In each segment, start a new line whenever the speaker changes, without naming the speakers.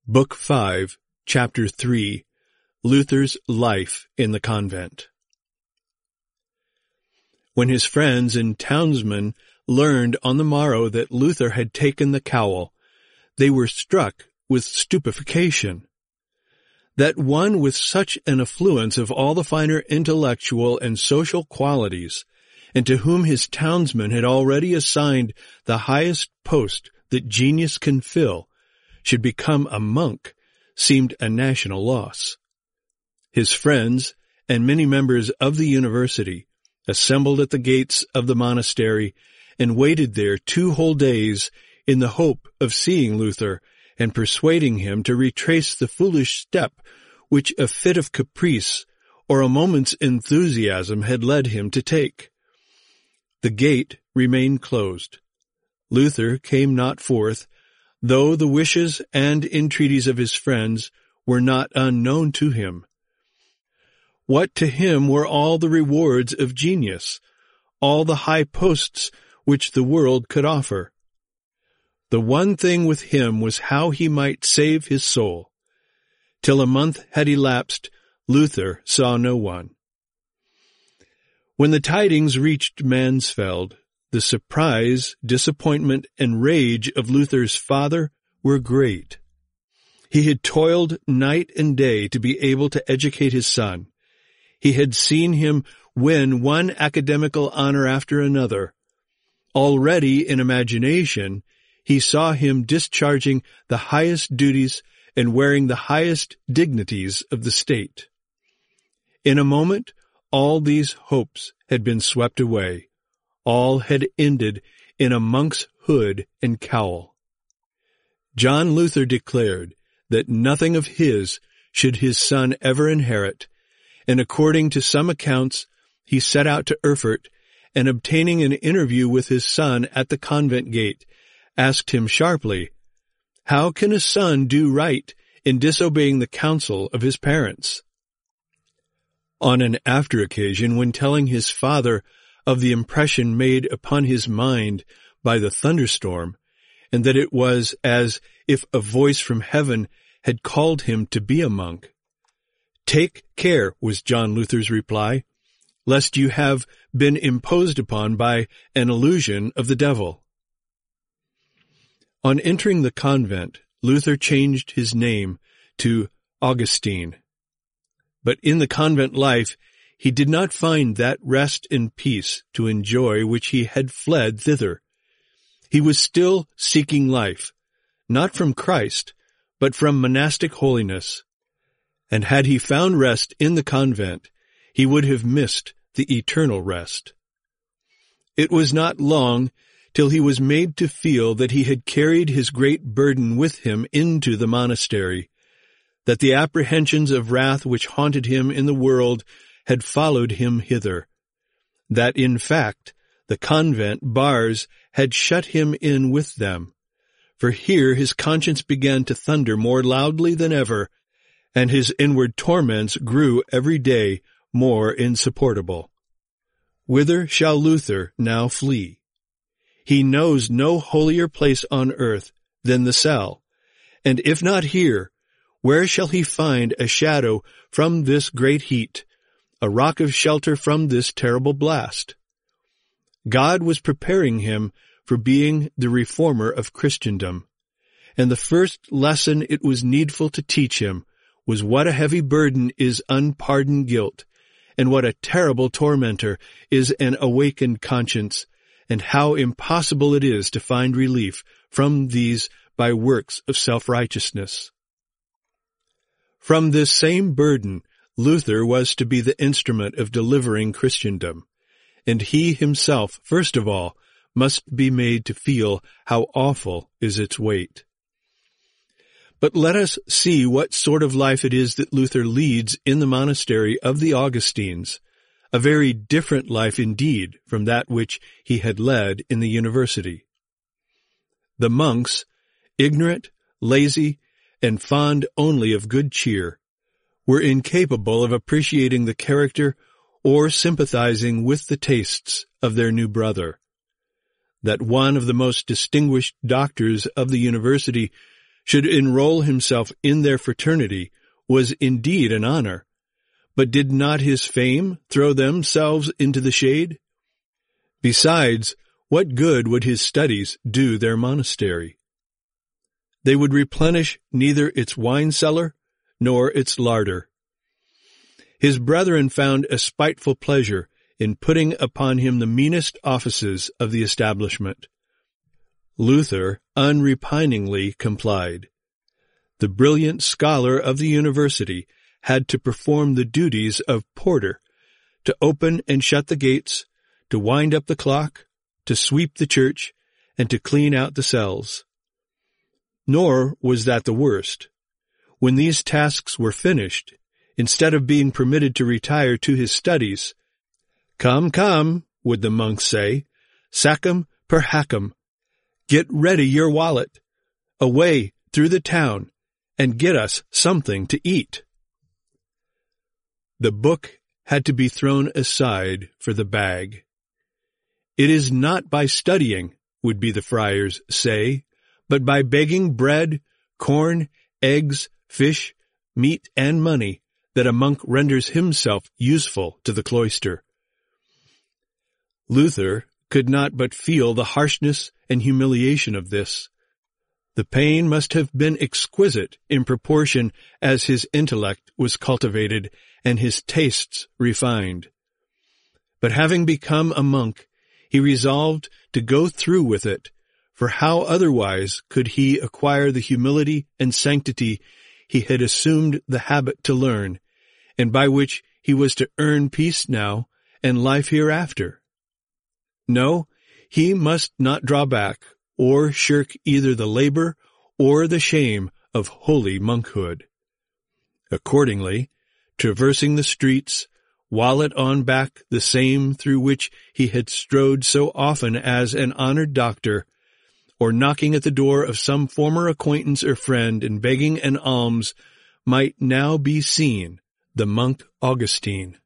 Book 5, Chapter 3, Luther's Life in the Convent. When his friends and townsmen learned on the morrow that Luther had taken the cowl, they were struck with stupefaction. That one with such an affluence of all the finer intellectual and social qualities, and to whom his townsmen had already assigned the highest post that genius can fill, should become a monk, seemed a national loss. His friends and many members of the university assembled at the gates of the monastery and waited there 2 whole days in the hope of seeing Luther and persuading him to retrace the foolish step which a fit of caprice or a moment's enthusiasm had led him to take. The gate remained closed. Luther came not forth, though the wishes and entreaties of his friends were not unknown to him. What to him were all the rewards of genius, all the high posts which the world could offer? The one thing with him was how he might save his soul. Till a month had elapsed, Luther saw no one. When the tidings reached Mansfeld, the surprise, disappointment, and rage of Luther's father were great. He had toiled night and day to be able to educate his son. He had seen him win one academical honor after another. Already in imagination, he saw him discharging the highest duties and wearing the highest dignities of the state. In a moment, all these hopes had been swept away. All had ended in a monk's hood and cowl. John Luther declared that nothing of his should his son ever inherit, and according to some accounts, he set out to Erfurt, and obtaining an interview with his son at the convent gate, asked him sharply, "How can a son do right in disobeying the counsel of his parents?" On an after occasion, when telling his father of the impression made upon his mind by the thunderstorm, and that it was as if a voice from heaven had called him to be a monk. "Take care," was John Luther's reply, "lest you have been imposed upon by an illusion of the devil." On entering the convent, Luther changed his name to Augustine. But in the convent life, he did not find that rest and peace to enjoy which he had fled thither. He was still seeking life, not from Christ, but from monastic holiness. And had he found rest in the convent, he would have missed the eternal rest. It was not long till he was made to feel that he had carried his great burden with him into the monastery, that the apprehensions of wrath which haunted him in the world had followed him hither, that in fact the convent bars had shut him in with them, for here his conscience began to thunder more loudly than ever, and his inward torments grew every day more insupportable. Whither shall Luther now flee? He knows no holier place on earth than the cell, and if not here, where shall he find a shadow from this great heat, a rock of shelter from this terrible blast? God was preparing him for being the reformer of Christendom, and the first lesson it was needful to teach him was what a heavy burden is unpardoned guilt, and what a terrible tormentor is an awakened conscience, and how impossible it is to find relief from these by works of self-righteousness. From this same burden, Luther was to be the instrument of delivering Christendom, and he himself, first of all, must be made to feel how awful is its weight. But let us see what sort of life it is that Luther leads in the monastery of the Augustines, a very different life indeed from that which he had led in the university. The monks, ignorant, lazy, and fond only of good cheer, were incapable of appreciating the character or sympathizing with the tastes of their new brother. That one of the most distinguished doctors of the university should enroll himself in their fraternity was indeed an honor, but did not his fame throw themselves into the shade? Besides, what good would his studies do their monastery? They would replenish neither its wine cellar nor its larder. His brethren found a spiteful pleasure in putting upon him the meanest offices of the establishment. Luther unrepiningly complied. The brilliant scholar of the university had to perform the duties of porter, to open and shut the gates, to wind up the clock, to sweep the church, and to clean out the cells. Nor was that the worst. When these tasks were finished, instead of being permitted to retire to his studies, "Come, come," would the monks say, "sacem per hacem, get ready your wallet, away through the town, and get us something to eat." The book had to be thrown aside for the bag. "It is not by studying," would be the friars say, "but by begging bread, corn, eggs, fish, meat, and money, that a monk renders himself useful to the cloister." Luther could not but feel the harshness and humiliation of this. The pain must have been exquisite in proportion as his intellect was cultivated and his tastes refined. But having become a monk, he resolved to go through with it, for how otherwise could he acquire the humility and sanctity he had assumed the habit to learn, and by which he was to earn peace now and life hereafter? No, he must not draw back, or shirk either the labor or the shame of holy monkhood. Accordingly, traversing the streets, wallet on back the same through which he had strode so often as an honored doctor, or knocking at the door of some former acquaintance or friend and begging an alms, might now be seen the monk Augustine.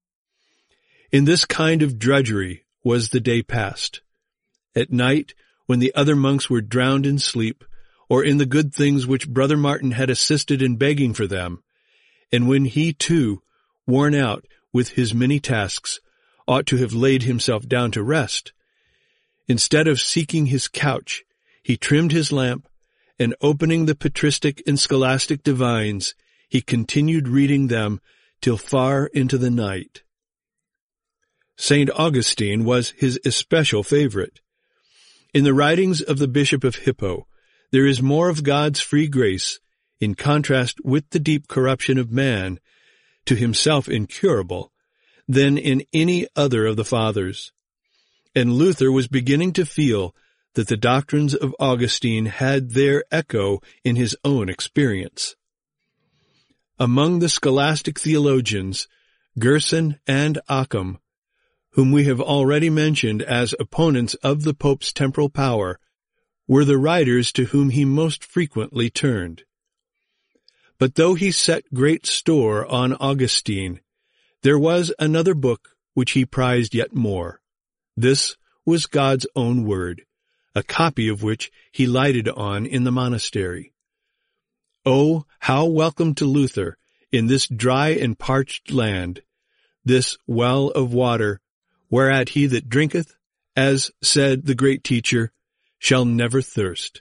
In this kind of drudgery was the day passed. At night, when the other monks were drowned in sleep, or in the good things which Brother Martin had assisted in begging for them, and when he too, worn out with his many tasks, ought to have laid himself down to rest, instead of seeking his couch, he trimmed his lamp, and opening the patristic and scholastic divines, he continued reading them till far into the night. St. Augustine was his especial favorite. In the writings of the Bishop of Hippo, there is more of God's free grace, in contrast with the deep corruption of man, to himself incurable, than in any other of the Fathers. And Luther was beginning to feel that the doctrines of Augustine had their echo in his own experience. Among the scholastic theologians, Gerson and Occam, whom we have already mentioned as opponents of the Pope's temporal power, were the writers to whom he most frequently turned. But though he set great store on Augustine, there was another book which he prized yet more. This was God's own word, a copy of which he lighted on in the monastery. Oh, how welcome to Luther, in this dry and parched land, this well of water, whereat he that drinketh, as said the great teacher, shall never thirst.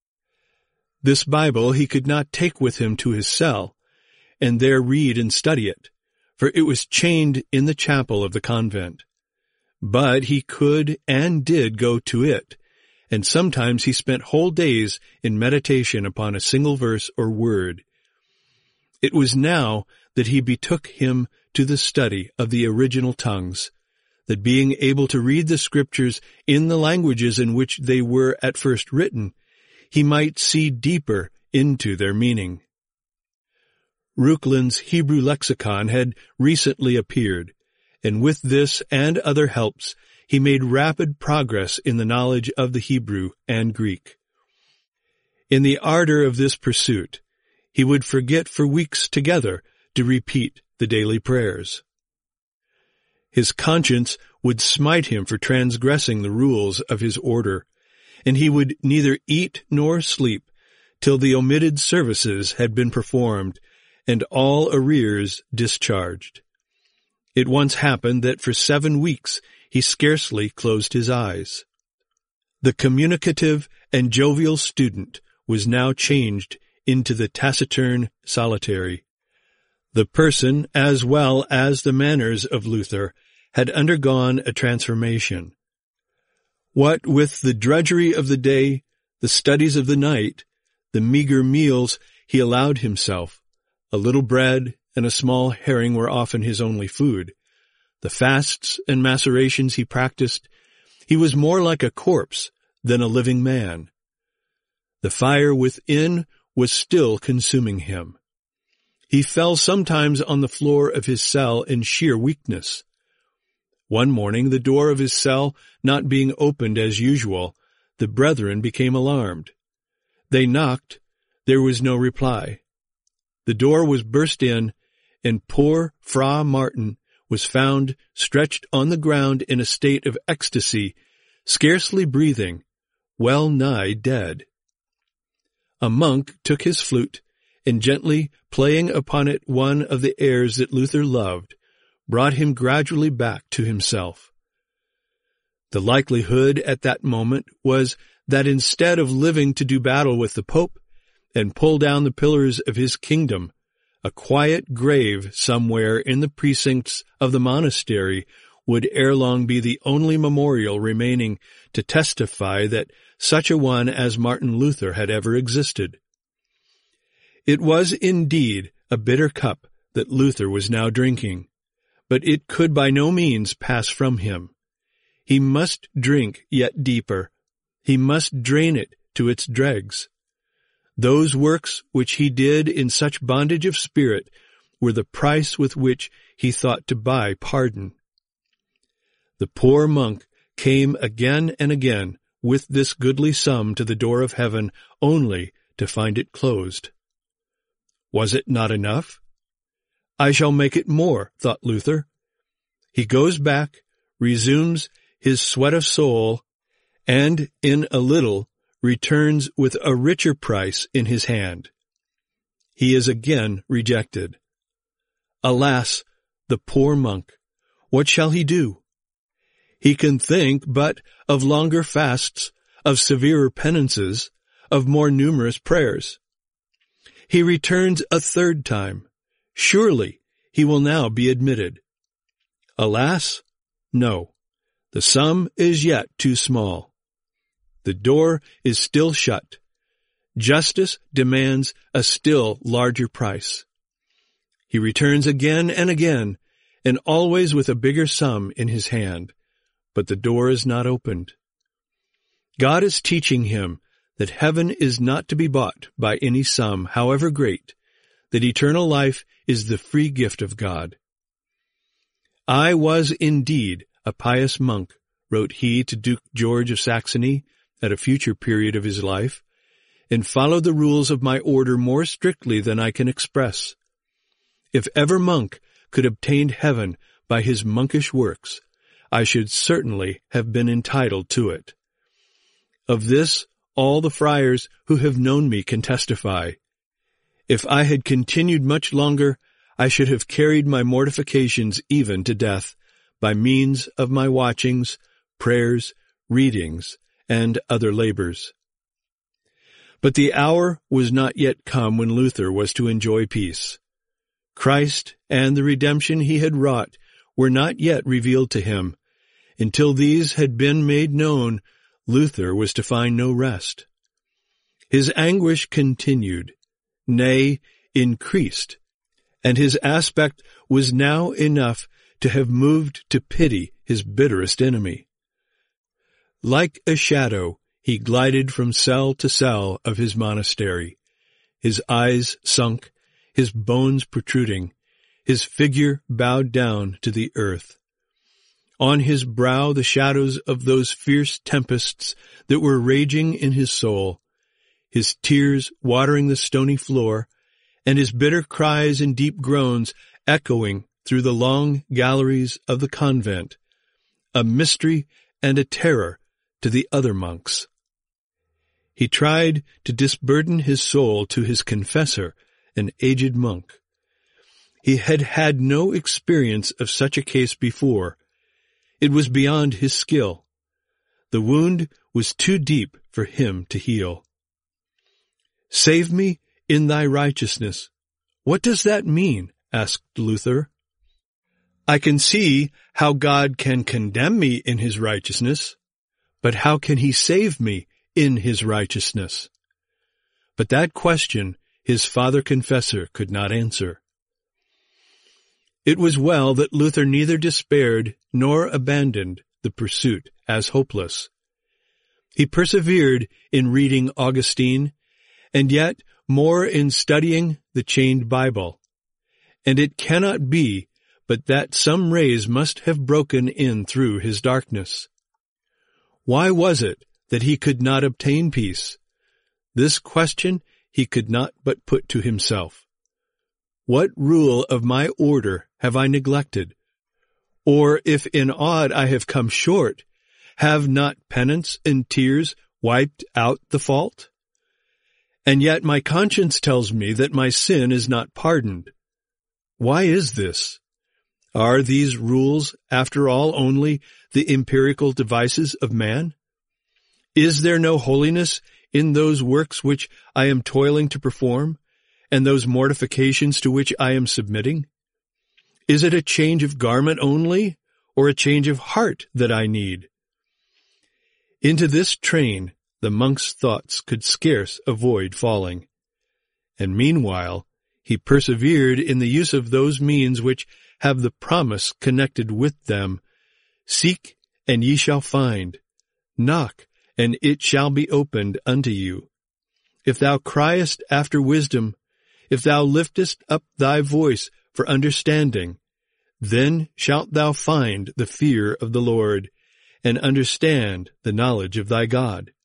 This Bible he could not take with him to his cell, and there read and study it, for it was chained in the chapel of the convent. But he could and did go to it, and sometimes he spent whole days in meditation upon a single verse or word. It was now that he betook him to the study of the original tongues, that being able to read the Scriptures in the languages in which they were at first written, he might see deeper into their meaning. Reuchlин's Hebrew lexicon had recently appeared, and with this and other helps he made rapid progress in the knowledge of the Hebrew and Greek. In the ardor of this pursuit, he would forget for weeks together to repeat the daily prayers. His conscience would smite him for transgressing the rules of his order, and he would neither eat nor sleep till the omitted services had been performed, and all arrears discharged. It once happened that for 7 weeks he scarcely closed his eyes. The communicative and jovial student was now changed into the taciturn solitary. The person, as well as the manners of Luther, had undergone a transformation. What with the drudgery of the day, the studies of the night, the meager meals he allowed himself, a little bread and a small herring were often his only food, the fasts and macerations he practiced, he was more like a corpse than a living man. The fire within was still consuming him. He fell sometimes on the floor of his cell in sheer weakness. One morning, the door of his cell not being opened as usual, the brethren became alarmed. They knocked. There was no reply. The door was burst in, and poor Fra Martin was found stretched on the ground in a state of ecstasy, scarcely breathing, well nigh dead. A monk took his flute, and gently playing upon it one of the airs that Luther loved, brought him gradually back to himself. The likelihood at that moment was that instead of living to do battle with the Pope and pull down the pillars of his kingdom, a quiet grave somewhere in the precincts of the monastery would ere long be the only memorial remaining to testify that such a one as Martin Luther had ever existed. It was indeed a bitter cup that Luther was now drinking, but it could by no means pass from him. He must drink yet deeper. He must drain it to its dregs. Those works which he did in such bondage of spirit were the price with which he thought to buy pardon. The poor monk came again and again with this goodly sum to the door of heaven only to find it closed. Was it not enough? I shall make it more, thought Luther. He goes back, resumes his sweat of soul, and in a little returns with a richer price in his hand. He is again rejected. Alas, the poor monk! What shall he do? He can think but of longer fasts, of severer penances, of more numerous prayers. He returns a third time. Surely he will now be admitted. Alas, no. The sum is yet too small. The door is still shut. Justice demands a still larger price. He returns again and again, and always with a bigger sum in his hand, but the door is not opened. God is teaching him that heaven is not to be bought by any sum, however great, that eternal life is the free gift of God. I was indeed a pious monk, wrote he to Duke George of Saxony at a future period of his life, and followed the rules of my order more strictly than I can express. If ever monk could obtain heaven by his monkish works, I should certainly have been entitled to it. Of this all the friars who have known me can testify. If I had continued much longer, I should have carried my mortifications even to death, by means of my watchings, prayers, readings, and other labors. But the hour was not yet come when Luther was to enjoy peace. Christ and the redemption he had wrought were not yet revealed to him. Until these had been made known, Luther was to find no rest. His anguish continued, nay, increased, and his aspect was now enough to have moved to pity his bitterest enemy. Like a shadow, he glided from cell to cell of his monastery, his eyes sunk, his bones protruding, his figure bowed down to the earth. On his brow the shadows of those fierce tempests that were raging in his soul, his tears watering the stony floor, and his bitter cries and deep groans echoing through the long galleries of the convent, a mystery and a terror to the other monks. He tried to disburden his soul to his confessor, an aged monk. He had had no experience of such a case before. It was beyond his skill. The wound was too deep for him to heal. "Save me in thy righteousness." What does that mean? Asked Luther. I can see how God can condemn me in his righteousness, but how can he save me in his righteousness? But that question his father confessor could not answer. It was well that Luther neither despaired nor abandoned the pursuit as hopeless. He persevered in reading Augustine, and yet more in studying the chained Bible. And it cannot be but that some rays must have broken in through his darkness. Why was it that he could not obtain peace? This question he could not but put to himself. What rule of my order have I neglected? Or if in aught I have come short, have not penance and tears wiped out the fault? And yet my conscience tells me that my sin is not pardoned. Why is this? Are these rules, after all, only the empirical devices of man? Is there no holiness in those works which I am toiling to perform, and those mortifications to which I am submitting? Is it a change of garment only, or a change of heart that I need? Into this train the monk's thoughts could scarce avoid falling. And meanwhile he persevered in the use of those means which have the promise connected with them. Seek, and ye shall find. Knock, and it shall be opened unto you. If thou criest after wisdom, if thou liftest up thy voice for understanding, then shalt thou find the fear of the Lord, and understand the knowledge of thy God.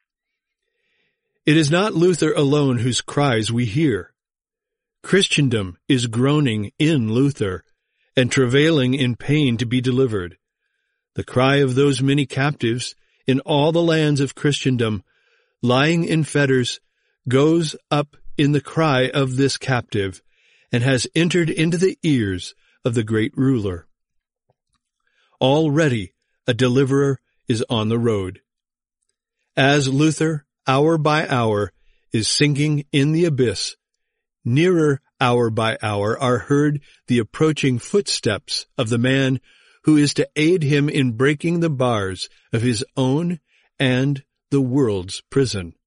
It is not Luther alone whose cries we hear. Christendom is groaning in Luther, and travailing in pain to be delivered. The cry of those many captives in all the lands of Christendom, lying in fetters, goes up in the cry of this captive, and has entered into the ears of the great ruler. Already a deliverer is on the road. As Luther, hour by hour, is sinking in the abyss, nearer hour by hour are heard the approaching footsteps of the man who is to aid him in breaking the bars of his own and the world's prison.